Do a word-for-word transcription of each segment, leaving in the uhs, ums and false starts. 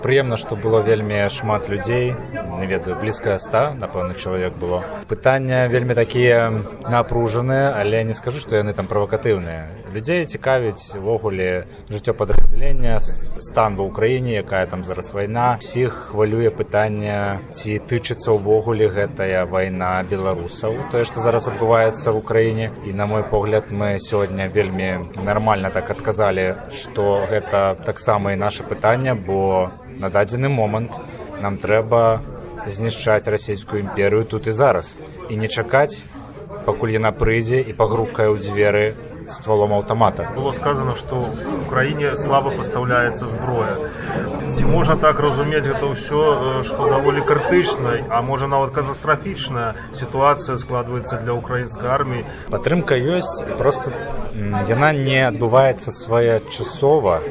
Прыемна, што было вельмі шмат людзей, не ведаю, блізка ста, напэўна, чалавек было. Пытанне вельмі такія напружаныя, але не скажу, што яны там правакатыўныя. Людзей цікавіць увогуле жыццё падраздзялення, стан ва ўкраіне, якая там зараз вайна. Усіх хвалюе пытанне, ці тычыцца ўвогуле гэтая вайна беларусаў, тое, што зараз адбываецца в Украине. И, на мой погляд, мы сегодня вельмі нормально так отказали, что это так само и наше пытание, бо на дадзены момент нам трэба знішчаць расійскую імперію тут і зараз. І не чакаць, пакуль яна прыйдзе і пагрукае ў дзверы стволом аўтамата. Было сказано, што ў краіне слаба пастаўляецца зброя. Ці можна так разумець гэта ўсё, што даволі крытычна, а можа нават катастрафічная сітуацыя складваецца для украінскай арміі? Падтрымка ёсць, просто яна не адбываецца своечасова,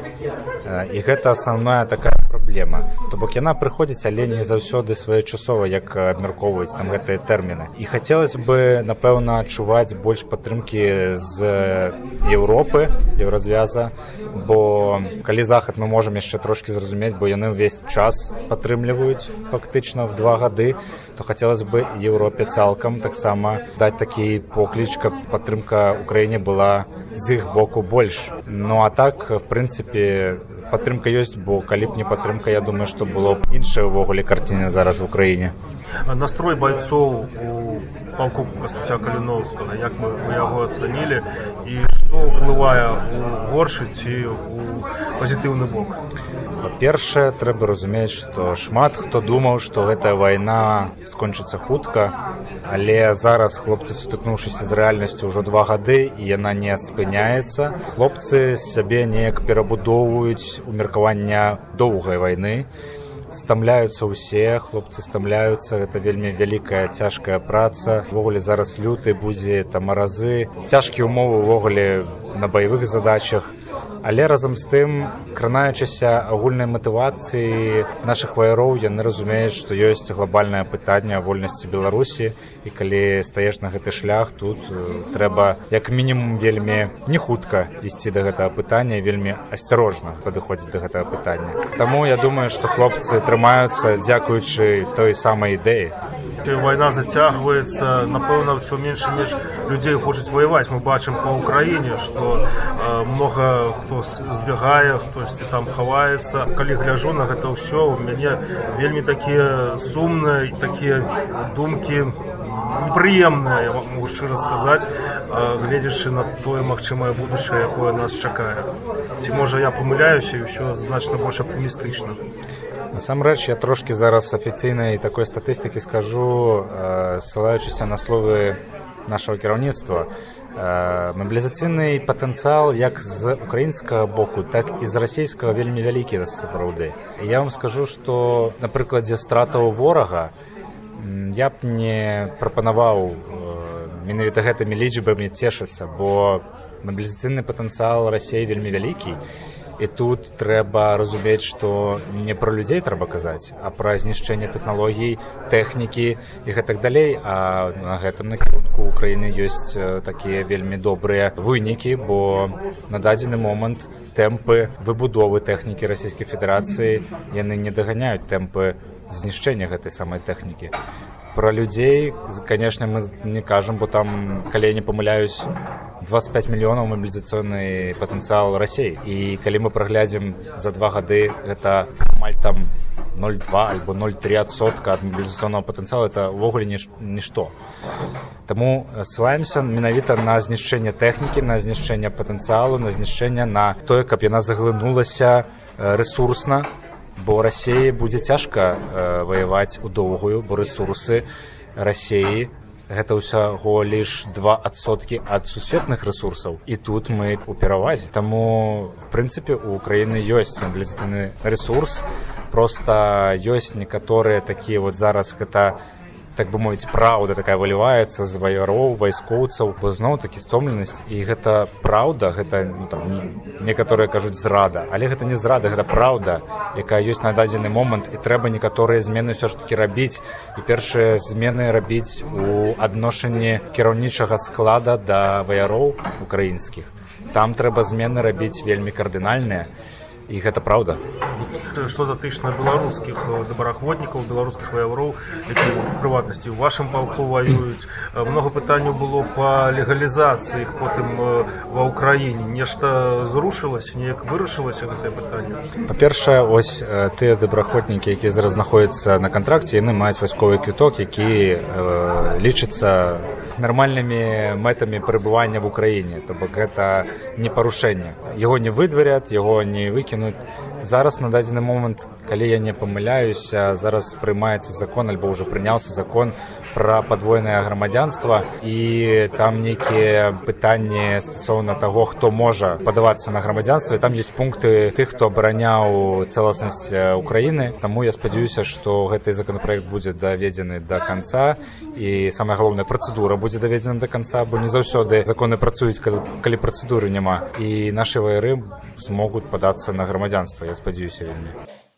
і гэта асноўная такая праблема. То бок яна прыходзіць, але не заўсёды своечасова, як абмяркоўваюць там гэтыя тэрміны. І хацелось бы, напэўна, адчуваць больш падтрымкі з Еўропы, Еўразвяза, бо калі захад мы можам яшчэ трошкі зразумець, бо яны ўвесь час падтрымліваюць фактычна в два гады, то хацелось бы Еўропе цалкам таксама даць такі покліч, каб падтрымка ўкраіне была з іх боку больш. Ну а так, в прынцыпе, падтрымка ёсць, бо калі б не падтрымка, я думаю, што было б іншая ўвогуле карціна зараз в Украіне. Настрой байцоў у палку Кастуся Каліноўскага, як мы яго ацанілі, і што ўплывае у горшы ці у пазітыўны бок? Па-першае, трэба разумець, што шмат хто думаў, што гэтая вайна скончыцца хутка, але зараз хлопцы, сутыкнуўшыся з рэальнасцю ўжо два гады, і яна не спыняецца. Хлопцы сябе неяк перабудоўваюць у меркавання доўгай вайны. Стамляюцца ўсе, хлопцы стамляюцца, гэта вельмі вялікая цяжкая праца. Увогуле зараз люты, будзе там маразы, цяжкія ўмовы ўвогуле на баявых задачах. Але разам з тым, кранаючыся агульнай матывацыі нашых ваяроў, яны разумеюць, што ёсць глобальнае пытанне о вольнасці Беларусі, і калі стаеш на гэты шлях, тут трэба як мінімум вельмі не хутка ісці да гэтага пытання, вельмі асцярожна падыходзіць да гэтага пытання. Таму я думаю, што хлопцы трымаюцца дзякуючы той самай ідэі. Вайна зацягваецца, напэўна, ўсё менш і менш людзей хочуць ваяваць. Мы бачым па ўкраіне, што э, многа хто збягае, хтосьці там хаваецца. Калі гляджу на гэта ўсё, у мяне вельмі такія сумныя, такія думкі непрыемныя, я могу шчыра сказаць, э, гледзячы на тое магчымае будучае, якое нас чакае. Ці можа я памыляюся, і ўсё значна больш аптымістычна. Насамрэч, я трошки зараз афіцыйнай такой статыстыкі скажу, ссылаючыся на словы нашего кіраўніцтва. Мабілізацыйны патэнцыял як з украінскага боку, так і з расійскага вельмі вялікі сапраўды. Я вам скажу, што на прыкладзе стратаў ворага я б не прапанаваў менавіта гэтымі лічбамі цешыцца, бо мабілізацыйны патэнцыял Расіі вельмі вялікі. І тут трэба разумець, што не пра людзей трэба казаць, а пра знішчэнне тэхналогій, тэхнікі і гэтак далей. А на гэтым накірунку ў Украіны ёсць такія вельмі добрыя вынікі, бо на дадзены момант тэмпы выбудовы тэхнікі Расійскай Федэрацыі яны не даганяюць тэмпы знішчэння гэтай самай тэхнікі. Пра людзей, канешне, мы не кажам, бо там, калі я не памыляюсь, двадцать пять мільёнаў мабілізацыйны патэнцыял Расіі. І калі мы праглядзім за два гады, гэта амаль там ноль два альбо ноль три адсотка ад мабілізацыйнага патэнцыялу, это ўвогуле нішто. Таму ссылаемся менавіта на знішчэнне тэхнікі, на знішчэнне патэнцыялу, на знішчэнне, на тое, каб яна заглынулася рэсурсна, бо Расіі будзе цяжка э, ваяваць у доўгую, бо рэсурсы Расіі гэта ўсяго лишь два адсоткі ад сусветных рэсурсаў. І тут мы у перавазе. Таму, в прынцыпе, у Украіны ёсць мабілізацыйны рэсурс, проста ёсць некаторыя такія вот зараз гэта, так бы мовіць, праўда такая выліваецца з ваяроў, вайскоўцаў, бо зноў-такі стомленасць, і гэта праўда, гэта, ну, там, некаторыя кажуць зрада, але гэта не зрада, гэта праўда, якая ёсць на дадзены момант, і трэба некаторыя змены ўсё ж такі рабіць, і першыя змены рабіць у адношанні кіраўнічага склада да ваяроў украінскіх. Там трэба змены рабіць вельмі кардынальныя. і гэта праўда. Што датычна беларускіх добраахвотнікаў, беларускіх ваяроў, якія ў прыватнасці ў вашым палку ваююць, многа пытанняў было па легалізацыі іх потым ва ўкраіне. Нешта зрушылася, неяк вырашылася гэтае пытанне? Па-першае, ось тыя добраахвотнікі, якія зараз знаходзяцца на кантракце, яны маюць вайсковы квіток, які э, лічыцца нармальнымі мэтамі перабывання в Украіне. То бок гэта не парушэнне. Яго не выдварят, яго не выкінуць. Зараз на дадзены момант, калі я не памыляюся, зараз прымаецца закон, альбо ўжо прыняўся закон пра падвойнае грамадзянства, і там нейкія пытанні стасоўна таго, хто можа падавацца на грамадзянства, і там ёсць пункты тых, хто абараняў цэласнасць Украіны. Таму я спадзяюся, што гэты законапраект будзе даведзены да канца, і самая галоўная працэдура будзе даведзена да канца, бо не заўсёды законы працуюць, калі працэдуры няма, і нашы ваяры змогуць падацца на грамадзянства. Я спадзяюся вельмі.